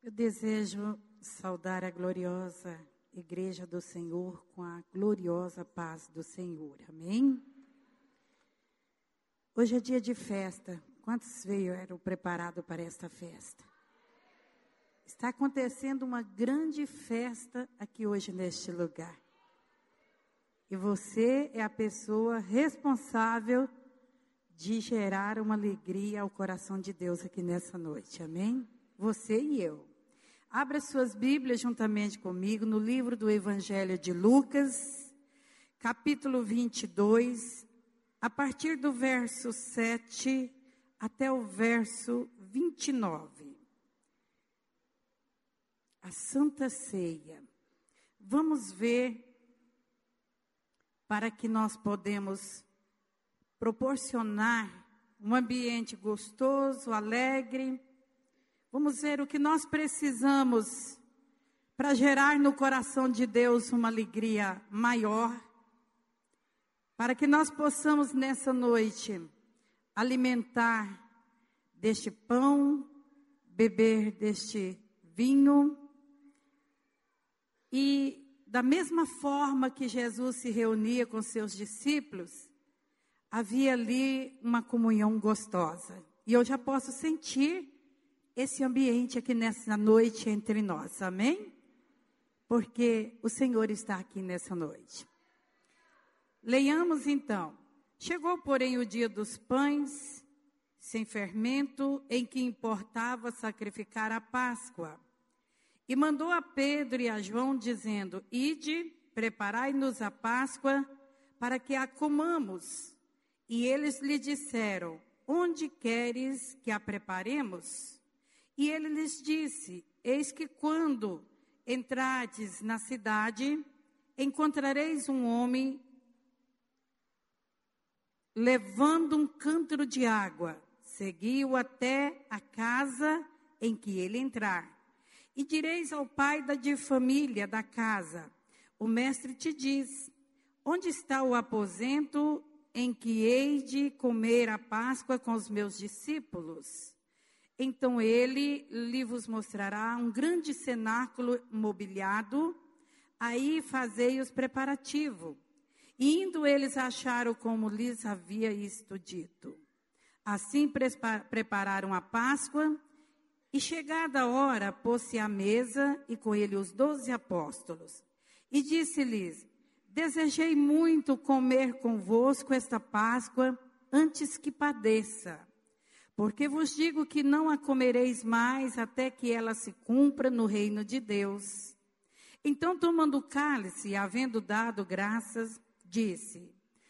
Eu desejo saudar a gloriosa Igreja do Senhor com a gloriosa paz do Senhor. Amém? Hoje é dia de festa. Quantos eram preparados para esta festa? Está acontecendo uma grande festa aqui hoje neste lugar. E você é a pessoa responsável de gerar uma alegria ao coração de Deus aqui nessa noite. Amém? Você e eu. Abra suas Bíblias juntamente comigo no livro do Evangelho de Lucas, capítulo 22, a partir do verso 7 até o verso 29. A Santa Ceia. Vamos ver para que nós podemos proporcionar um ambiente gostoso, alegre. Vamos ver o que nós precisamos para gerar no coração de Deus uma alegria maior, para que nós possamos nessa noite alimentar deste pão, beber deste vinho. E da mesma forma que Jesus se reunia com seus discípulos, havia ali uma comunhão gostosa. E eu já posso sentir esse ambiente aqui nessa noite entre nós, amém? Porque o Senhor está aqui nessa noite. Leiamos então. Chegou, porém, o dia dos pães sem fermento, em que importava sacrificar a Páscoa. E mandou a Pedro e a João, dizendo: Ide, preparai-nos a Páscoa, para que a comamos. E eles lhe disseram: Onde queres que a preparemos? E ele lhes disse: Eis que quando entrardes na cidade, encontrareis um homem levando um cântaro de água. Segui-o até a casa em que ele entrar. E direis ao pai de família da casa: O mestre te diz: Onde está o aposento em que hei de comer a Páscoa com os meus discípulos? Então ele lhe vos mostrará um grande cenáculo mobiliado. Aí fazei os preparativos. E indo eles acharam como lhes havia isto dito. Assim prepararam a Páscoa. E chegada a hora, pôs-se à mesa, e com ele os 12 apóstolos. E disse-lhes: Desejei muito comer convosco esta Páscoa, antes que padeça. Porque vos digo que não a comereis mais, até que ela se cumpra no reino de Deus. Então, tomando o cálice, e havendo dado graças, disse: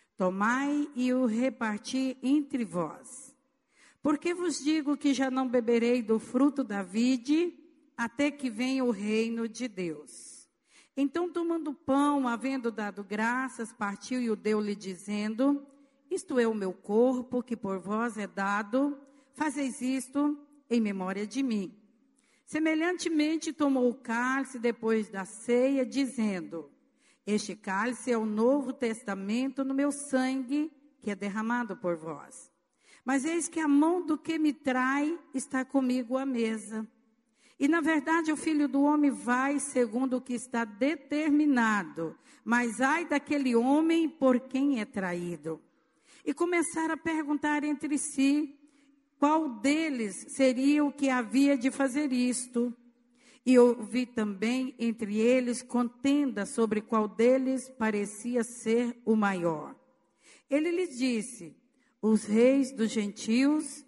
Tomai e o reparti entre vós. Porque vos digo que já não beberei do fruto da vide, até que venha o reino de Deus. Então, tomando o pão, havendo dado graças, partiu e o deu-lhe, dizendo: Isto é o meu corpo, que por vós é dado, fazeis isto em memória de mim. Semelhantemente, tomou o cálice depois da ceia, dizendo: Este cálice é o novo testamento no meu sangue, que é derramado por vós. Mas eis que a mão do que me trai está comigo à mesa. E na verdade o Filho do Homem vai segundo o que está determinado. Mas ai daquele homem por quem é traído. E começaram a perguntar entre si qual deles seria o que havia de fazer isto. E ouvi também entre eles contenda sobre qual deles parecia ser o maior. Ele lhes disse: Os reis dos gentios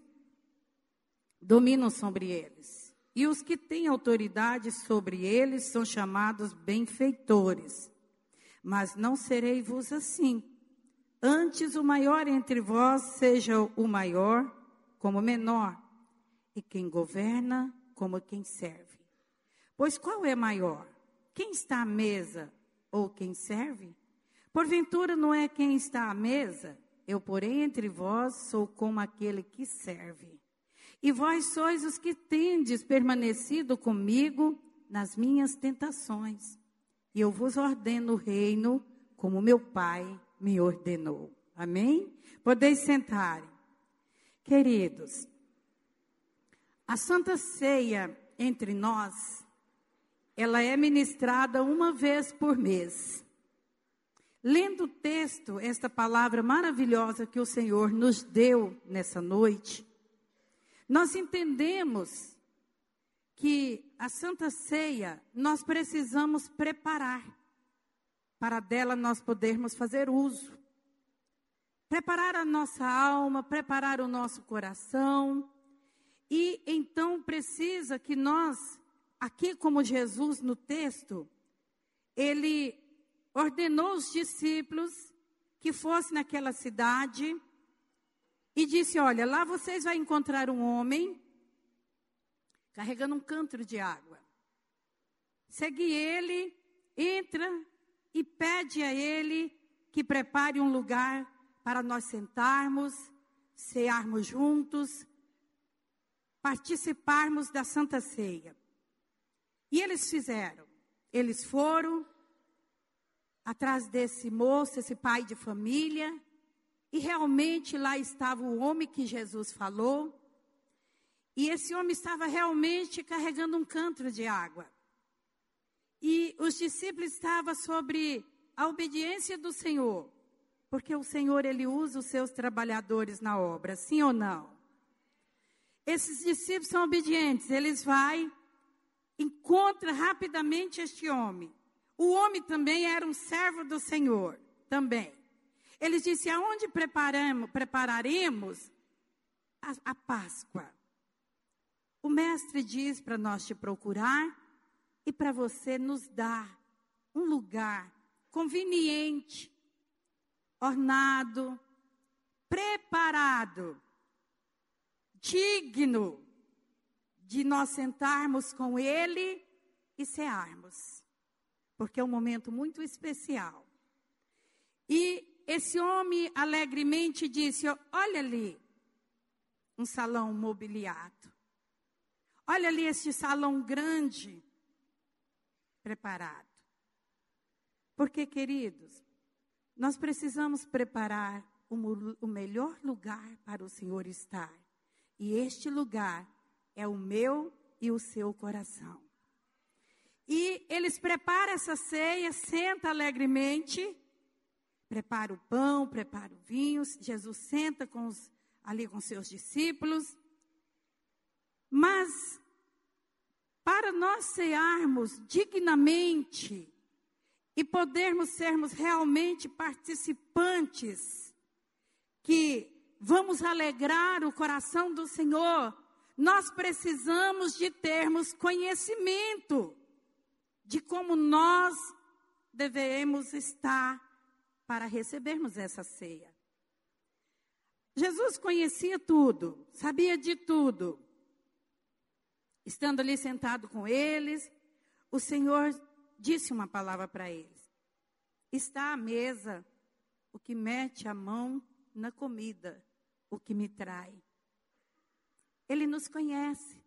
dominam sobre eles, e os que têm autoridade sobre eles são chamados benfeitores. Mas não serei vos assim. Antes o maior entre vós seja o maior como o menor, e quem governa como quem serve. Pois qual é maior? Quem está à mesa ou quem serve? Porventura não é quem está à mesa? Eu, porém, entre vós sou como aquele que serve. E vós sois os que tendes permanecido comigo nas minhas tentações. E eu vos ordeno o reino como meu Pai me ordenou. Amém? Podeis sentar. Queridos, a Santa Ceia entre nós, ela é ministrada uma vez por mês. Lendo o texto, esta palavra maravilhosa que o Senhor nos deu nessa noite, nós entendemos que a Santa Ceia nós precisamos preparar, para dela nós podermos fazer uso. Preparar a nossa alma, preparar o nosso coração. E então precisa que nós, aqui como Jesus no texto, ele ordenou os discípulos que fossem naquela cidade e disse, olha, lá vocês vão encontrar um homem carregando um cântaro de água. Segue ele, entra e pede a ele que prepare um lugar para nós sentarmos, cearmos juntos, participarmos da Santa Ceia. E eles fizeram. Eles foram atrás desse moço, esse pai de família, e realmente lá estava o homem que Jesus falou, e esse homem estava realmente carregando um cântaro de água. E os discípulos estavam sobre a obediência do Senhor, porque o Senhor, ele usa os seus trabalhadores na obra, sim ou não? Esses discípulos são obedientes, eles vão, encontram rapidamente este homem. O homem também era um servo do Senhor, também. Eles disseram, aonde prepararemos a Páscoa? O mestre diz para nós te procurar e para você nos dar um lugar conveniente, ornado, preparado, digno de nós sentarmos com ele e cearmos. Porque é um momento muito especial. E esse homem alegremente disse, olha ali, um salão mobiliado. Olha ali este salão grande, preparado. Porque, queridos, nós precisamos preparar o melhor lugar para o Senhor estar. E este lugar é o meu e o seu coração. E eles preparam essa ceia, senta alegremente, prepara o pão, prepara o vinho. Jesus senta ali com seus discípulos. Mas, para nós cearmos dignamente e podermos sermos realmente participantes, que vamos alegrar o coração do Senhor, nós precisamos de termos conhecimento de como nós devemos estar para recebermos essa ceia. Jesus conhecia tudo, sabia de tudo. Estando ali sentado com eles, o Senhor disse uma palavra para eles. Está à mesa o que mete a mão na comida, o que me trai. Ele nos conhece.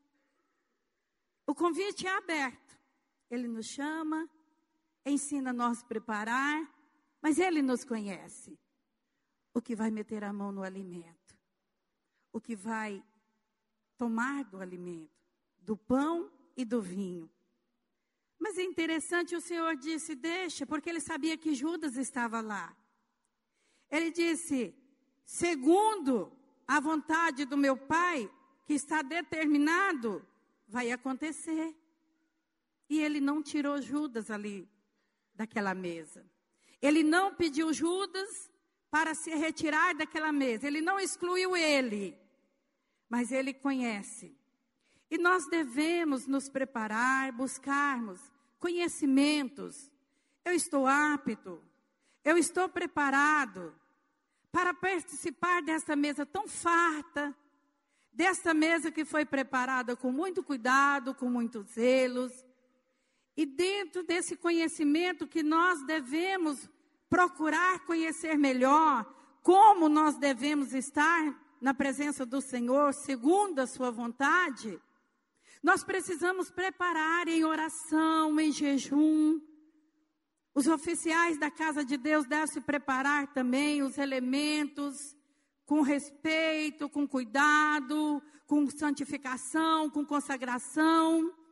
O convite é aberto. Ele nos chama, ensina a nós preparar, mas ele nos conhece. O que vai meter a mão no alimento, o que vai tomar do alimento, do pão e do vinho. Mas é interessante, o Senhor disse, deixa, porque ele sabia que Judas estava lá. Ele disse, segundo a vontade do meu Pai, que está determinado, vai acontecer. E ele não tirou Judas ali daquela mesa. Ele não pediu Judas para se retirar daquela mesa. Ele não excluiu ele. Mas ele conhece. E nós devemos nos preparar, buscarmos conhecimentos. Eu estou apto. Eu estou preparado para participar desta mesa tão farta. Desta mesa que foi preparada com muito cuidado, com muitos zelos. E dentro desse conhecimento que nós devemos procurar conhecer melhor, como nós devemos estar na presença do Senhor, segundo a sua vontade, nós precisamos preparar em oração, em jejum. Os oficiais da casa de Deus devem se preparar também os elementos com respeito, com cuidado, com santificação, com consagração.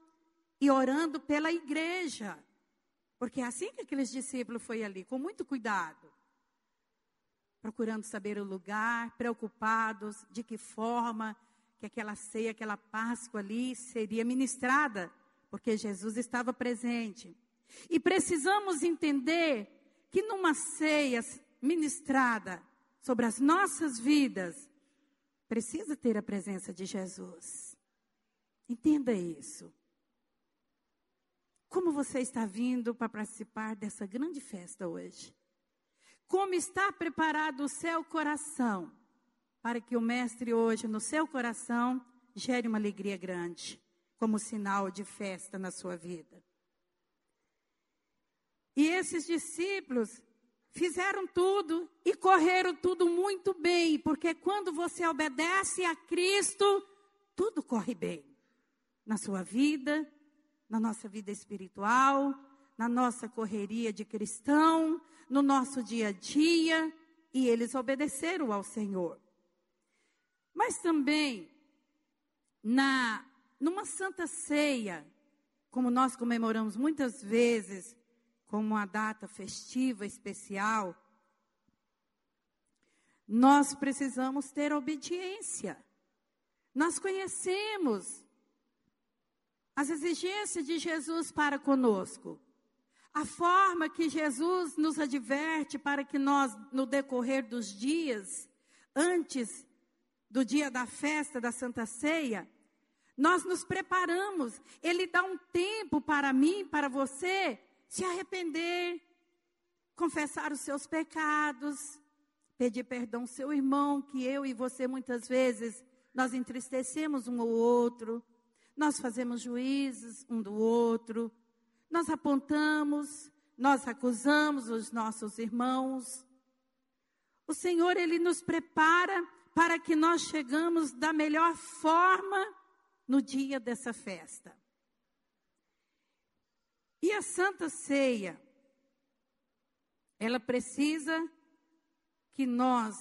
e orando pela igreja. Porque é assim que aqueles discípulos foram ali, com muito cuidado. Procurando saber o lugar, preocupados de que forma que aquela ceia, aquela Páscoa ali seria ministrada. Porque Jesus estava presente. E precisamos entender que numa ceia ministrada sobre as nossas vidas, precisa ter a presença de Jesus. Entenda isso. Como você está vindo para participar dessa grande festa hoje? Como está preparado o seu coração para que o Mestre hoje no seu coração gere uma alegria grande, como sinal de festa na sua vida? E esses discípulos fizeram tudo e correram tudo muito bem, porque quando você obedece a Cristo, tudo corre bem. Na sua vida, na nossa vida espiritual, na nossa correria de cristão, no nosso dia a dia, e eles obedeceram ao Senhor. Mas também, numa Santa Ceia, como nós comemoramos muitas vezes, como uma data festiva, especial, nós precisamos ter obediência. Nós conhecemos as exigências de Jesus para conosco. A forma que Jesus nos adverte para que nós, no decorrer dos dias, antes do dia da festa da Santa Ceia, nós nos preparamos. Ele dá um tempo para mim, para você, se arrepender, confessar os seus pecados, pedir perdão ao seu irmão, que eu e você muitas vezes, nós entristecemos um ao outro, nós fazemos juízos um do outro, nós apontamos, nós acusamos os nossos irmãos. O Senhor, Ele nos prepara para que nós chegamos da melhor forma no dia dessa festa. E a Santa Ceia, ela precisa que nós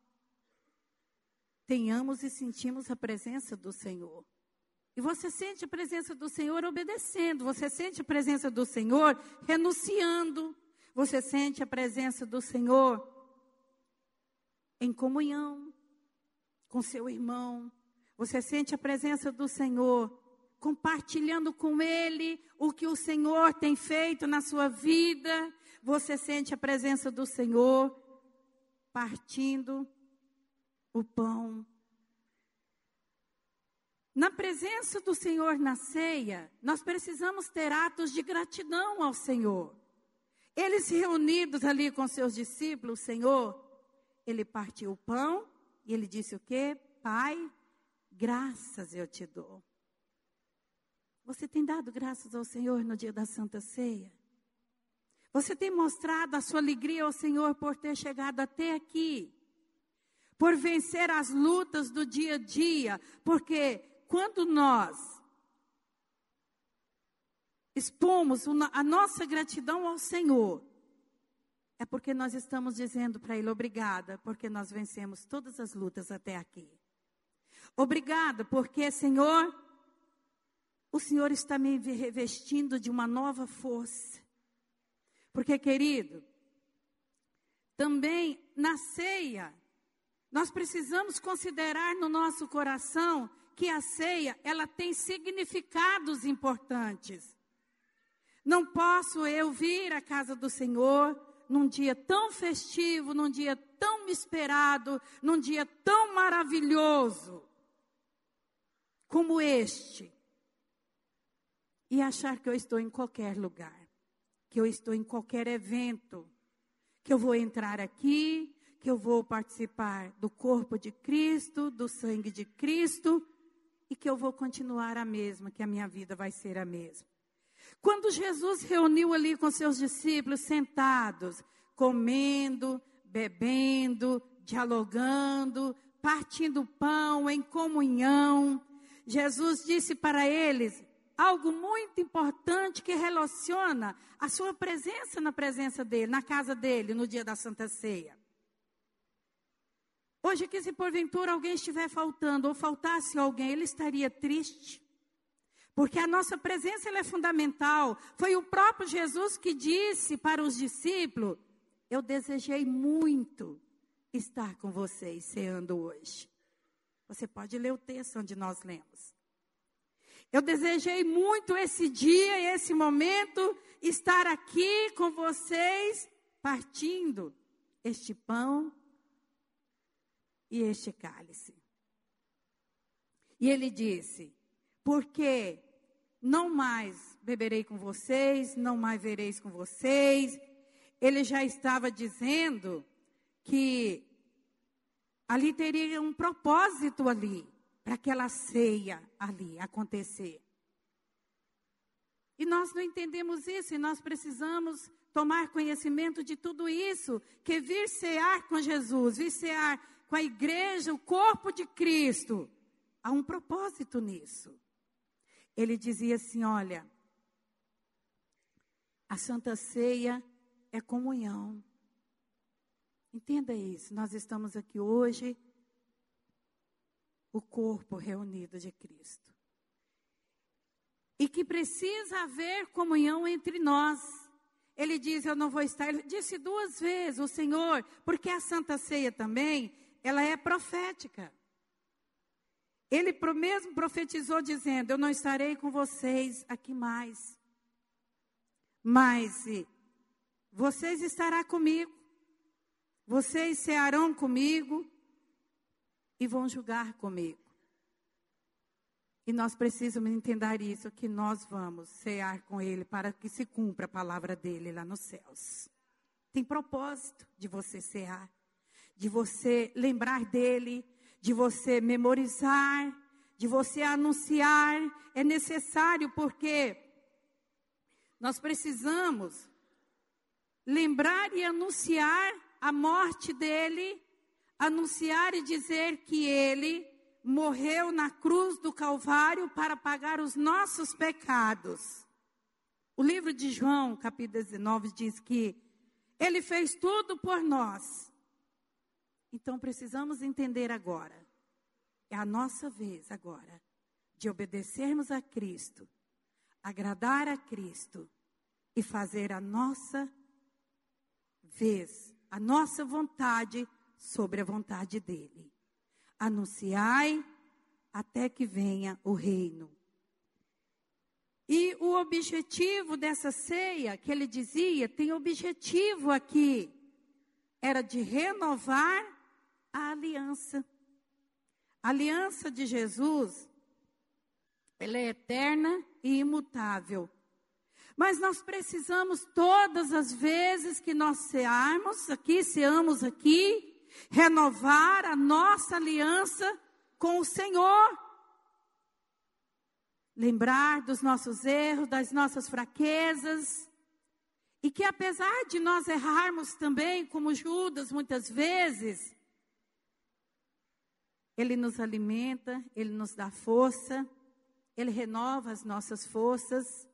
tenhamos e sentimos a presença do Senhor. E você sente a presença do Senhor obedecendo, você sente a presença do Senhor renunciando, você sente a presença do Senhor em comunhão com seu irmão, você sente a presença do Senhor compartilhando com Ele o que o Senhor tem feito na sua vida, você sente a presença do Senhor partindo o pão. Na presença do Senhor na ceia, nós precisamos ter atos de gratidão ao Senhor. Eles reunidos ali com seus discípulos, o Senhor, Ele partiu o pão e Ele disse o quê? Pai, graças eu te dou. Você tem dado graças ao Senhor no dia da Santa Ceia? Você tem mostrado a sua alegria ao Senhor por ter chegado até aqui? Por vencer as lutas do dia a dia? Porque quando nós expomos a nossa gratidão ao Senhor, é porque nós estamos dizendo para Ele, obrigada, porque nós vencemos todas as lutas até aqui. Obrigada, porque, Senhor, o Senhor está me revestindo de uma nova força. Porque, querido, também na ceia, nós precisamos considerar no nosso coração que a ceia, ela tem significados importantes. Não posso eu vir à casa do Senhor num dia tão festivo, num dia tão esperado, num dia tão maravilhoso como este, e achar que eu estou em qualquer lugar, que eu estou em qualquer evento, que eu vou entrar aqui, que eu vou participar do corpo de Cristo, do sangue de Cristo, e que eu vou continuar a mesma, que a minha vida vai ser a mesma. Quando Jesus reuniu ali com seus discípulos sentados, comendo, bebendo, dialogando, partindo pão em comunhão, Jesus disse para eles algo muito importante que relaciona a sua presença na presença dele, na casa dele, no dia da Santa Ceia. Hoje que se porventura alguém estiver faltando ou faltasse alguém, ele estaria triste. Porque a nossa presença ela é fundamental. Foi o próprio Jesus que disse para os discípulos: eu desejei muito estar com vocês ceando hoje. Você pode ler o texto onde nós lemos. Eu desejei muito esse dia e esse momento, estar aqui com vocês, partindo este pão e este cálice. E ele disse: porque não mais beberei com vocês, não mais vereis com vocês. Ele já estava dizendo que ali teria um propósito ali, para aquela ceia ali acontecer. E nós não entendemos isso, e nós precisamos tomar conhecimento de tudo isso, que vir cear com Jesus, vir cear com a igreja, o corpo de Cristo, há um propósito nisso. Ele dizia assim: olha, a Santa Ceia é comunhão. Entenda isso, nós estamos aqui hoje, o corpo reunido de Cristo. E que precisa haver comunhão entre nós. Ele diz: eu não vou estar. Ele disse 2 vezes, o Senhor, porque a Santa Ceia também, ela é profética. Ele mesmo profetizou dizendo: eu não estarei com vocês aqui mais. Mas vocês estarão comigo. Vocês cearão comigo e vão julgar comigo. E nós precisamos entender isso, que nós vamos cear com Ele para que se cumpra a palavra dEle lá nos céus. Tem propósito de você cear, de você lembrar dEle, de você memorizar, de você anunciar. É necessário porque nós precisamos lembrar e anunciar a morte dEle, anunciar e dizer que Ele morreu na cruz do Calvário para pagar os nossos pecados. O livro de João, capítulo 19, diz que Ele fez tudo por nós. Então precisamos entender agora, é a nossa vez agora, de obedecermos a Cristo, agradar a Cristo e fazer a nossa vez, a nossa vontade sobre a vontade dEle. Anunciai até que venha o reino. E o objetivo dessa ceia, que ele dizia, tem objetivo aqui, era de renovar a aliança. A aliança de Jesus, ela é eterna e imutável. Mas nós precisamos, todas as vezes que nós ceamos aqui, renovar a nossa aliança com o Senhor. Lembrar dos nossos erros, das nossas fraquezas. E que apesar de nós errarmos também, como Judas muitas vezes, Ele nos alimenta, Ele nos dá força, Ele renova as nossas forças.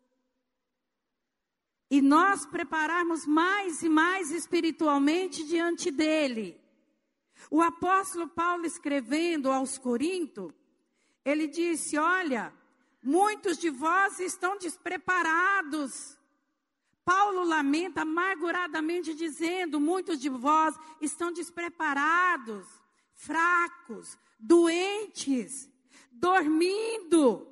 E nós prepararmos mais e mais espiritualmente diante dEle. O apóstolo Paulo, escrevendo aos Coríntios, ele disse: olha, muitos de vós estão despreparados. Paulo lamenta amarguradamente dizendo: muitos de vós estão despreparados, fracos, doentes, dormindo.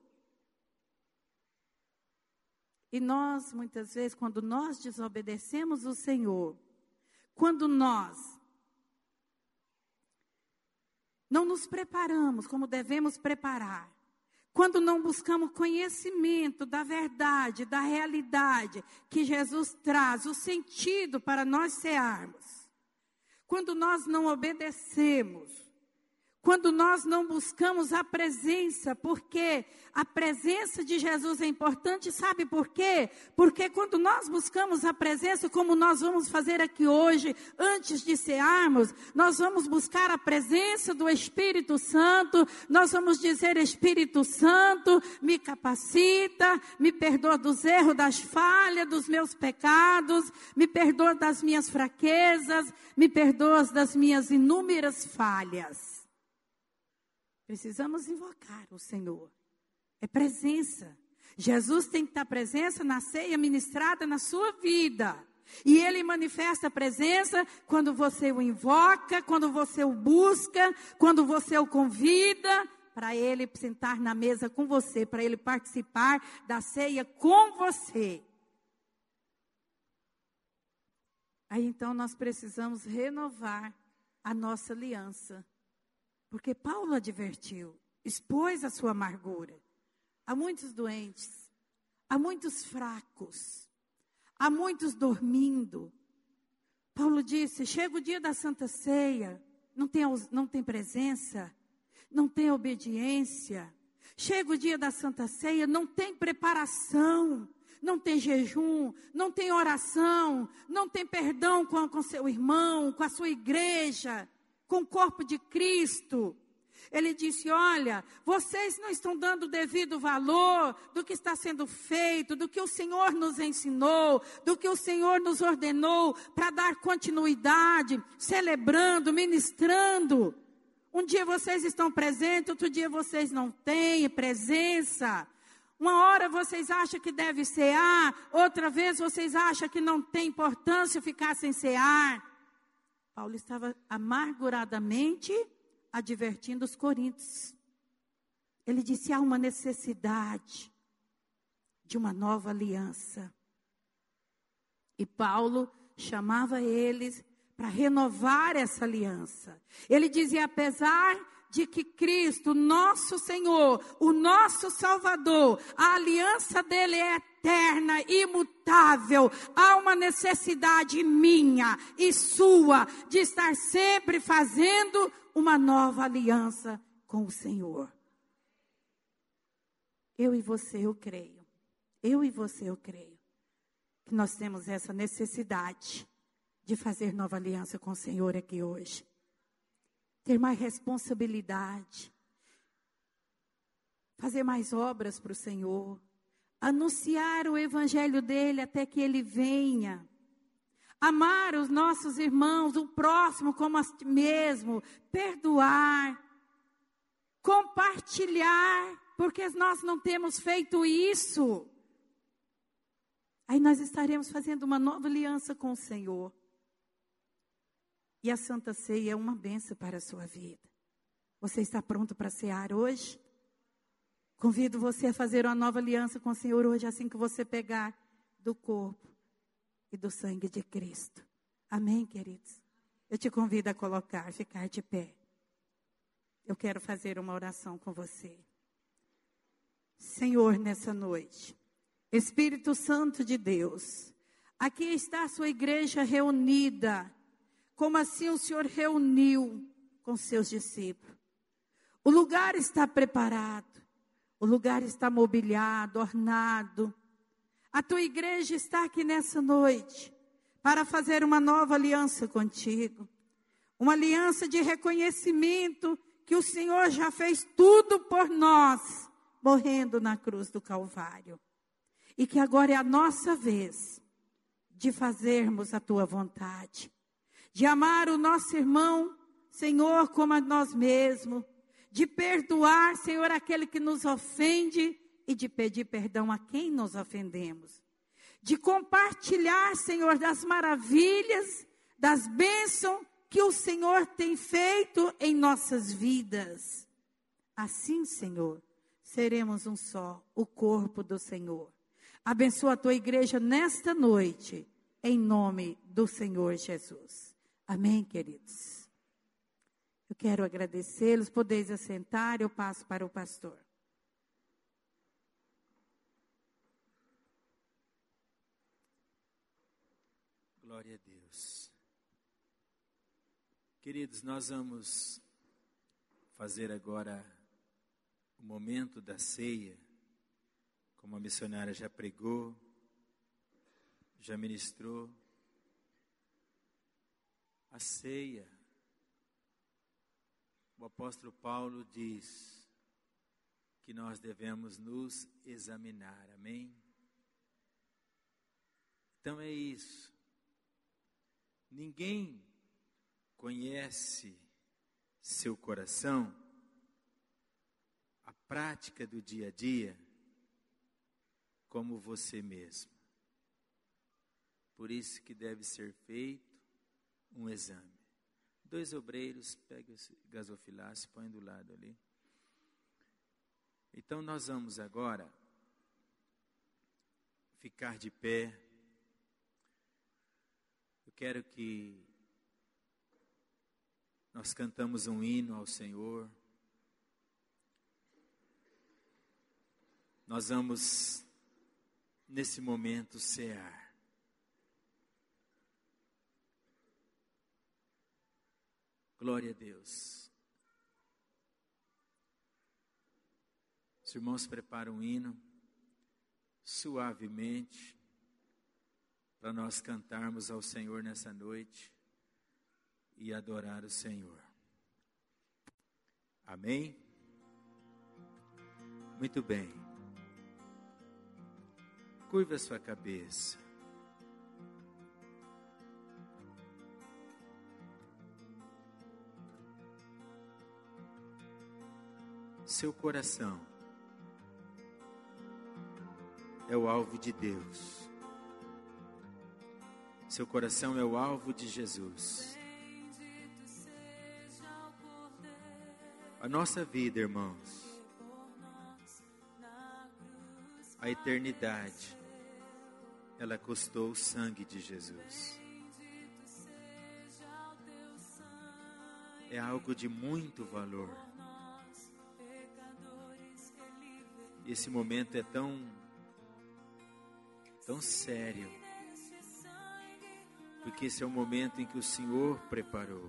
E nós, muitas vezes, quando nós desobedecemos o Senhor, quando nós não nos preparamos como devemos preparar, quando não buscamos conhecimento da verdade, da realidade que Jesus traz, o sentido para nós cearmos, quando nós não obedecemos, quando nós não buscamos a presença, porque a presença de Jesus é importante, sabe por quê? Porque quando nós buscamos a presença, como nós vamos fazer aqui hoje, antes de cearmos, nós vamos buscar a presença do Espírito Santo, nós vamos dizer: Espírito Santo, me capacita, me perdoa dos erros, das falhas, dos meus pecados, me perdoa das minhas fraquezas, me perdoa das minhas inúmeras falhas. Precisamos invocar o Senhor. É presença. Jesus tem que estar presença na ceia ministrada na sua vida. E Ele manifesta a presença quando você o invoca, quando você o busca, quando você o convida para Ele sentar na mesa com você, para Ele participar da ceia com você. Aí então nós precisamos renovar a nossa aliança. Porque Paulo advertiu, expôs a sua amargura. Há muitos doentes, há muitos fracos, há muitos dormindo. Paulo disse, chega o dia da Santa Ceia, não tem presença, não tem obediência. Chega o dia da Santa Ceia, não tem preparação, não tem jejum, não tem oração, não tem perdão com seu irmão, com a sua igreja, com o corpo de Cristo. Ele disse, olha, vocês não estão dando o devido valor do que está sendo feito, do que o Senhor nos ensinou, do que o Senhor nos ordenou para dar continuidade, celebrando, ministrando. Um dia vocês estão presentes, outro dia vocês não têm presença. Uma hora vocês acham que deve cear, outra vez vocês acham que não tem importância ficar sem cear. Paulo estava amarguradamente advertindo os coríntios. Ele disse, há uma necessidade de uma nova aliança. E Paulo chamava eles para renovar essa aliança. Ele dizia, apesar de que Cristo, nosso Senhor, o nosso Salvador, a aliança dele é eterna, imutável, há uma necessidade minha e sua de estar sempre fazendo uma nova aliança com o Senhor. Eu e você, eu creio. Eu e você, eu creio. Que nós temos essa necessidade de fazer nova aliança com o Senhor aqui hoje. Ter mais responsabilidade. Fazer mais obras para o Senhor. Anunciar o evangelho dele até que ele venha. Amar os nossos irmãos, o próximo como a si mesmo. Perdoar. Compartilhar. Porque nós não temos feito isso. Aí nós estaremos fazendo uma nova aliança com o Senhor. E a Santa Ceia é uma bênção para a sua vida. Você está pronto para cear hoje? Convido você a fazer uma nova aliança com o Senhor hoje, assim que você pegar do corpo e do sangue de Cristo. Amém, queridos? Eu te convido a ficar de pé. Eu quero fazer uma oração com você. Senhor, nessa noite, Espírito Santo de Deus, aqui está a sua igreja reunida, como assim o Senhor reuniu com seus discípulos. O lugar está preparado, o lugar está mobiliado, ornado. A tua igreja está aqui nessa noite para fazer uma nova aliança contigo. Uma aliança de reconhecimento que o Senhor já fez tudo por nós, morrendo na cruz do Calvário. E que agora é a nossa vez de fazermos a tua vontade. De amar o nosso irmão, Senhor, como a nós mesmos. De perdoar, Senhor, aquele que nos ofende e de pedir perdão a quem nos ofendemos. De compartilhar, Senhor, das maravilhas, das bênçãos que o Senhor tem feito em nossas vidas. Assim, Senhor, seremos um só, o corpo do Senhor. Abençoa a tua igreja nesta noite, em nome do Senhor Jesus. Amém, queridos? Eu quero agradecê-los, podeis assentar, eu passo para o pastor. Glória a Deus. Queridos, nós vamos fazer agora o momento da ceia, como a missionária já pregou, já ministrou. A ceia, o apóstolo Paulo diz que nós devemos nos examinar, amém? Então é isso. Ninguém conhece seu coração a prática do dia a dia como você mesmo. Por isso que deve ser feito um exame. 2 obreiros, pega esse gasofilácio, põe do lado ali. Então nós vamos agora ficar de pé. Eu quero que nós cantamos um hino ao Senhor. Nós vamos, nesse momento, cear. Glória a Deus. Os irmãos preparam um hino, suavemente, para nós cantarmos ao Senhor nessa noite e adorar o Senhor. Amém? Muito bem. Curva a sua cabeça. Seu coração é o alvo de Deus. Seu coração é o alvo de Jesus. A nossa vida, irmãos, a eternidade, ela custou o sangue de Jesus. É algo de muito valor. E esse momento é tão sério, porque esse é o momento em que o Senhor preparou.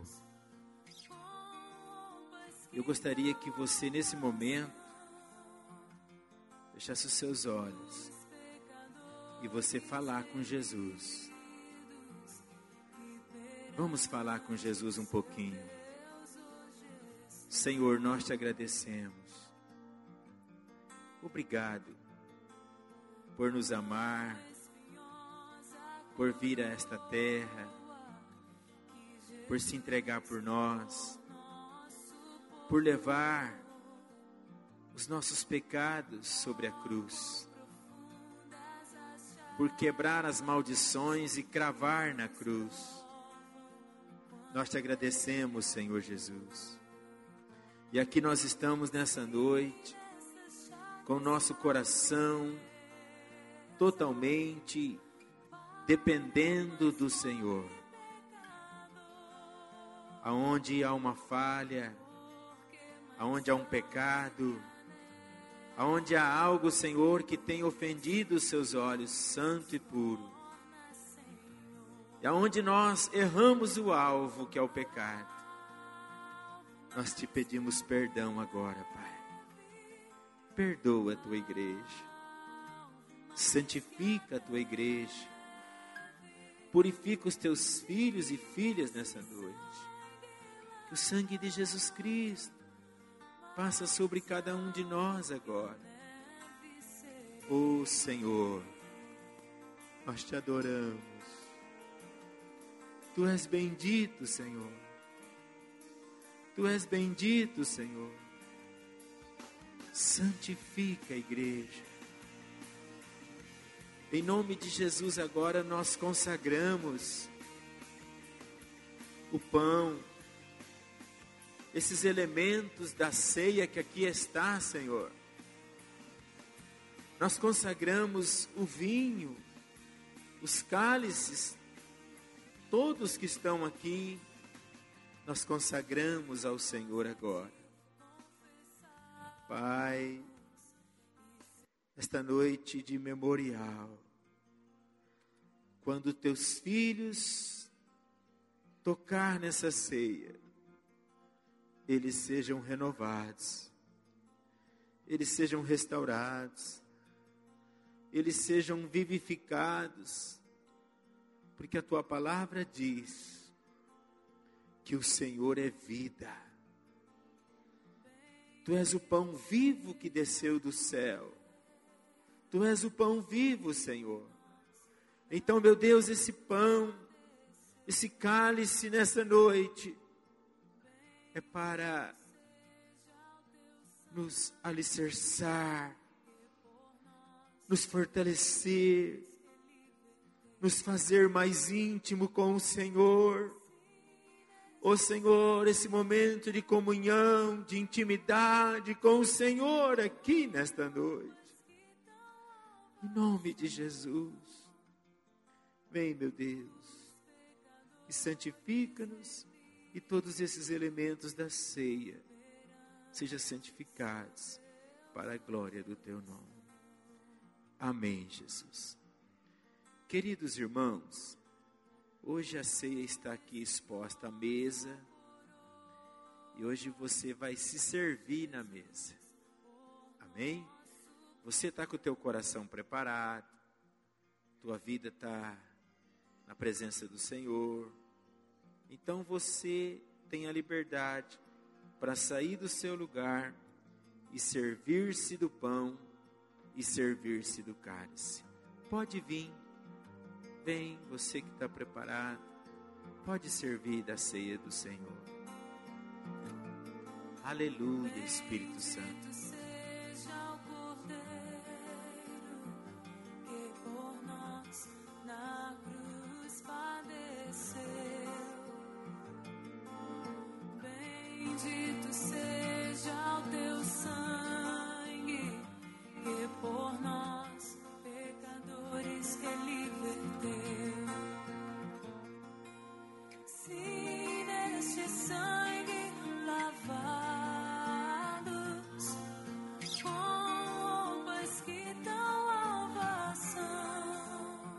Eu gostaria que você, nesse momento, fechasse os seus olhos e você falar com Jesus. Vamos falar com Jesus um pouquinho. Senhor, nós te agradecemos. Obrigado por nos amar, por vir a esta terra, por se entregar por nós, por levar os nossos pecados sobre a cruz, por quebrar as maldições e cravar na cruz. Nós te agradecemos, Senhor Jesus. E aqui nós estamos nessa noite, com o nosso coração totalmente dependendo do Senhor. Aonde há uma falha, aonde há um pecado, aonde há algo, Senhor, que tem ofendido os seus olhos, santo e puro. E aonde nós erramos o alvo, que é o pecado, nós te pedimos perdão agora, Pai. Perdoa a tua igreja, santifica a tua igreja, purifica os teus filhos e filhas nessa noite. Que o sangue de Jesus Cristo passa sobre cada um de nós agora. Ó Senhor, nós te adoramos. Tu és bendito, Senhor. Tu és bendito, Senhor. Santifica a igreja. Em nome de Jesus agora nós consagramos o pão, esses elementos da ceia que aqui está, Senhor. Nós consagramos o vinho, os cálices, todos que estão aqui, nós consagramos ao Senhor agora. Pai, esta noite de memorial, quando teus filhos tocar nessa ceia, eles sejam renovados, eles sejam restaurados, eles sejam vivificados, porque a tua palavra diz que o Senhor é vida. Tu és o pão vivo que desceu do céu. Tu és o pão vivo, Senhor. Então, meu Deus, esse pão, esse cálice nessa noite, é para nos alicerçar, nos fortalecer, nos fazer mais íntimo com o Senhor. Ó Senhor, esse momento de comunhão, de intimidade com o Senhor aqui nesta noite. Em nome de Jesus. Vem, meu Deus, e santifica-nos, e todos esses elementos da ceia sejam santificados para a glória do Teu nome. Amém, Jesus. Queridos irmãos, hoje a ceia está aqui exposta à mesa, e hoje você vai se servir na mesa. Amém? Você está com o teu coração preparado, tua vida está na presença do Senhor, então você tem a liberdade para sair do seu lugar e servir-se do pão e servir-se do cálice. Pode vir, vem, você que está preparado, pode servir da ceia do Senhor. Aleluia, Espírito Santo. Bendito seja o teu sangue, que por nós, pecadores, que ele verteu. Se neste sangue lavados, com roupas que dão salvação,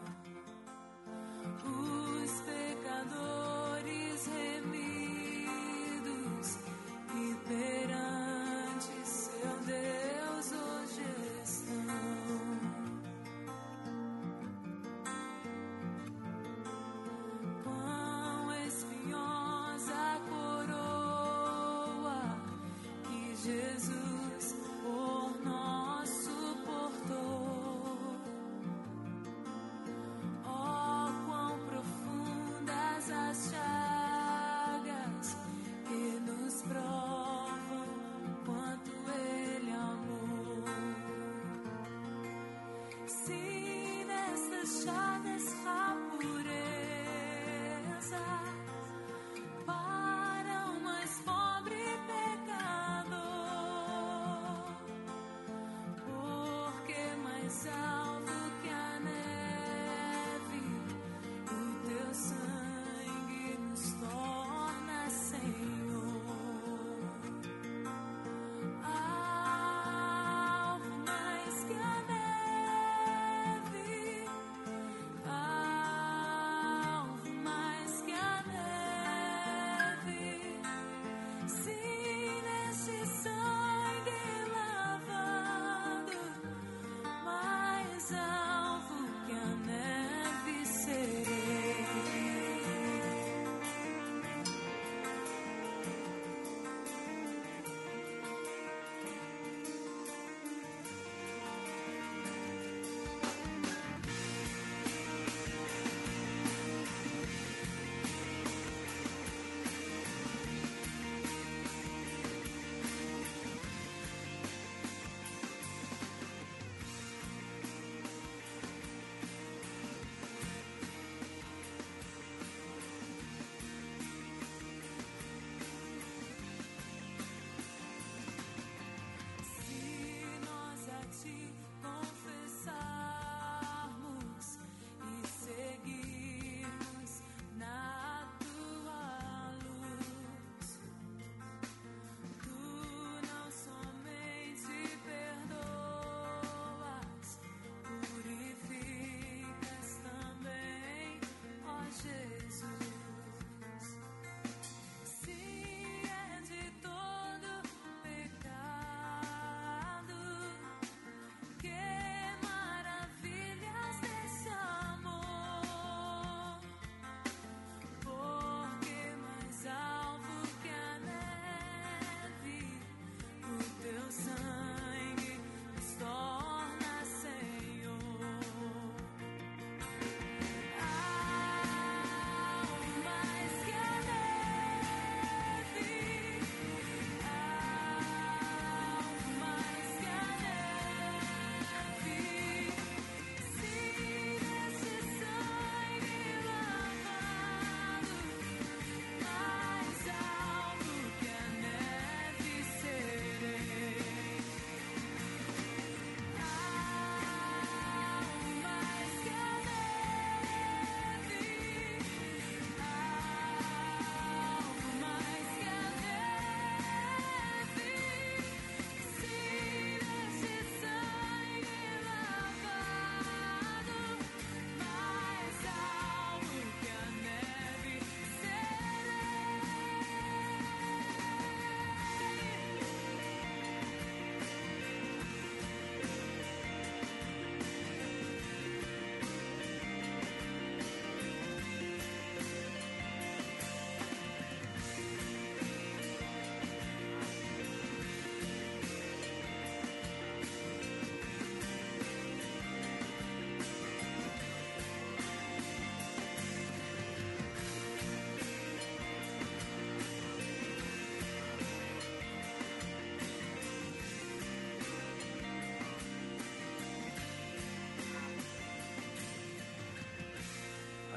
os pecadores remidos e perante seu Deus hoje estão.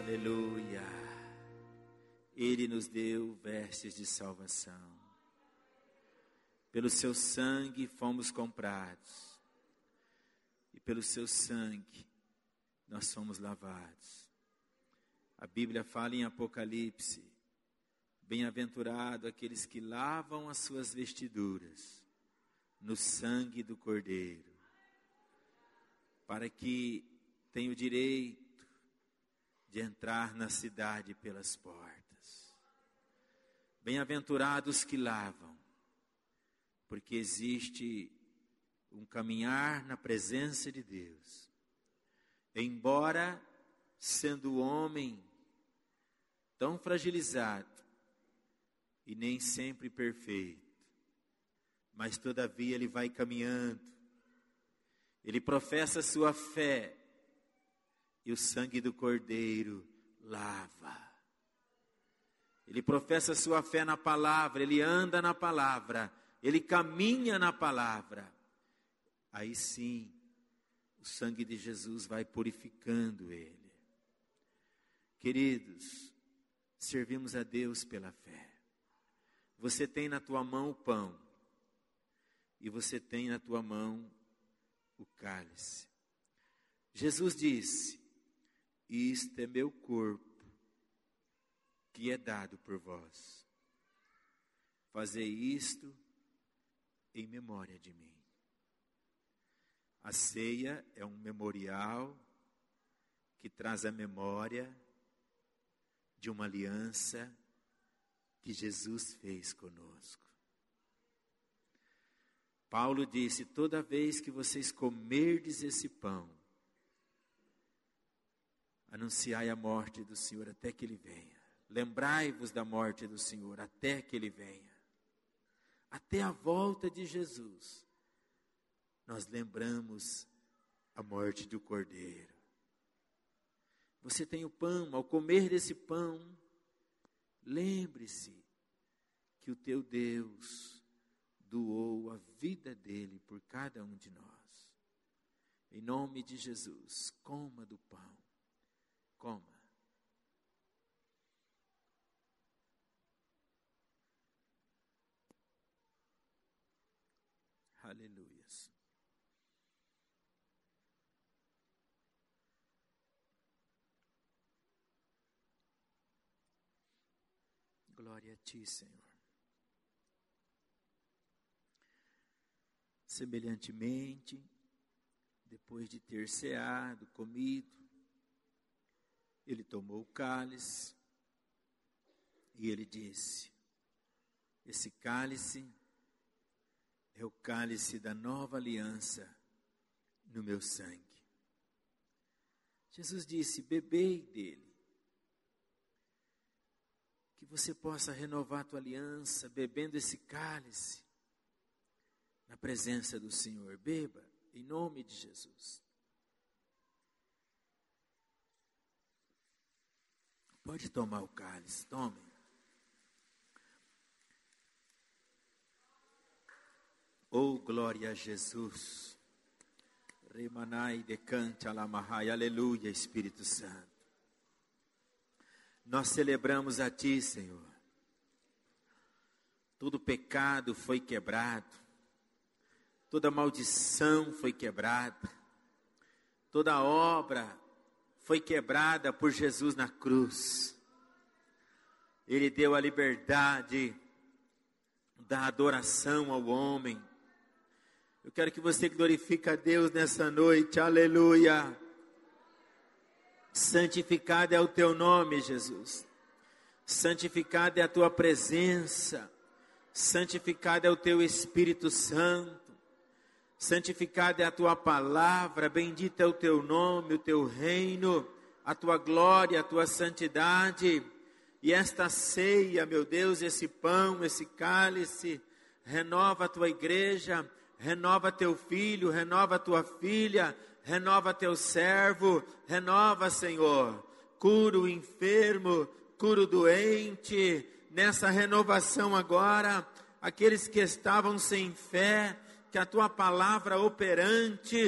Aleluia. Ele nos deu vestes de salvação. Pelo seu sangue fomos comprados. E pelo seu sangue nós somos lavados. A Bíblia fala em Apocalipse: bem-aventurado aqueles que lavam as suas vestiduras no sangue do Cordeiro, para que tenham o direito de entrar na cidade pelas portas. Bem-aventurados que lavam, porque existe um caminhar na presença de Deus. Embora sendo homem tão fragilizado e nem sempre perfeito, mas todavia ele vai caminhando. Ele professa sua fé e o sangue do Cordeiro lava. Ele professa sua fé na palavra, ele anda na palavra, ele caminha na palavra. Aí sim, o sangue de Jesus vai purificando ele. Queridos, servimos a Deus pela fé. Você tem na tua mão o pão e você tem na tua mão o cálice. Jesus disse: isto é meu corpo, que é dado por vós. Fazei isto em memória de mim. A ceia é um memorial que traz a memória de uma aliança que Jesus fez conosco. Paulo disse: toda vez que vocês comerdes esse pão, anunciai a morte do Senhor até que Ele venha. Lembrai-vos da morte do Senhor até que Ele venha. Até a volta de Jesus, nós lembramos a morte do Cordeiro. Você tem o pão, ao comer desse pão, lembre-se que o teu Deus doou a vida dele por cada um de nós. Em nome de Jesus, coma do pão. Coma. Aleluia. Glória a ti, Senhor. Semelhantemente, depois de ter ceado, comido, ele tomou o cálice e ele disse: esse cálice é o cálice da nova aliança no meu sangue. Jesus disse: bebei dele, que você possa renovar a tua aliança bebendo esse cálice na presença do Senhor. Beba em nome de Jesus. Pode tomar o cálice, tome. Oh, glória a Jesus. Remanai decante alamahai. Aleluia, Espírito Santo. Nós celebramos a ti, Senhor. Todo pecado foi quebrado. Toda maldição foi quebrada. Toda obra foi quebrada por Jesus na cruz. Ele deu a liberdade da adoração ao homem. Eu quero que você glorifique a Deus nessa noite. Aleluia. Santificado é o teu nome, Jesus. Santificado é a tua presença. Santificado é o teu Espírito Santo. Santificado é a tua palavra. Bendito é o teu nome, o teu reino, a tua glória, a tua santidade. E esta ceia, meu Deus, esse pão, esse cálice, renova a tua igreja, renova teu filho, renova tua filha, renova teu servo, renova, Senhor. Cura o enfermo, cura o doente. Nessa renovação agora, aqueles que estavam sem fé, que a tua palavra operante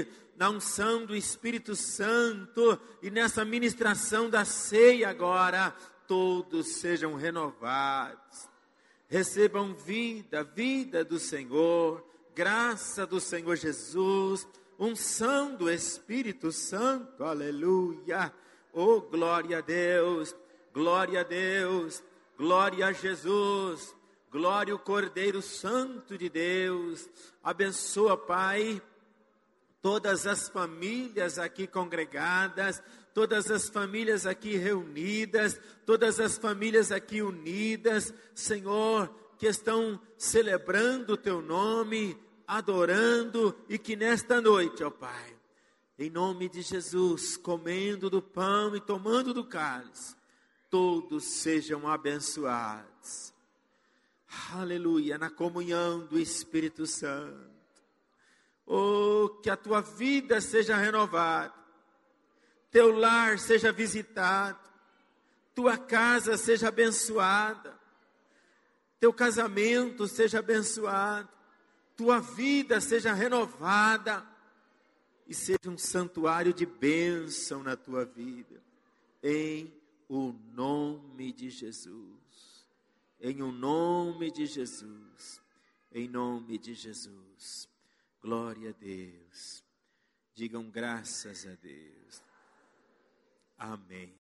na unção do Espírito Santo e nessa ministração da ceia agora, todos sejam renovados. Recebam vida, vida do Senhor, graça do Senhor Jesus, unção do Espírito Santo, aleluia. Oh, glória a Deus, glória a Deus, glória a Jesus, glória ao Cordeiro Santo de Deus. Abençoa, Pai, todas as famílias aqui congregadas, todas as famílias aqui reunidas, todas as famílias aqui unidas, Senhor, que estão celebrando o Teu nome, adorando, e que nesta noite, ó Pai, em nome de Jesus, comendo do pão e tomando do cálice, todos sejam abençoados. Aleluia, na comunhão do Espírito Santo. Oh, que a tua vida seja renovada, teu lar seja visitado, tua casa seja abençoada, teu casamento seja abençoado, tua vida seja renovada e seja um santuário de bênção na tua vida, em o nome de Jesus, em o nome de Jesus, em nome de Jesus. Glória a Deus. Digam graças a Deus. Amém.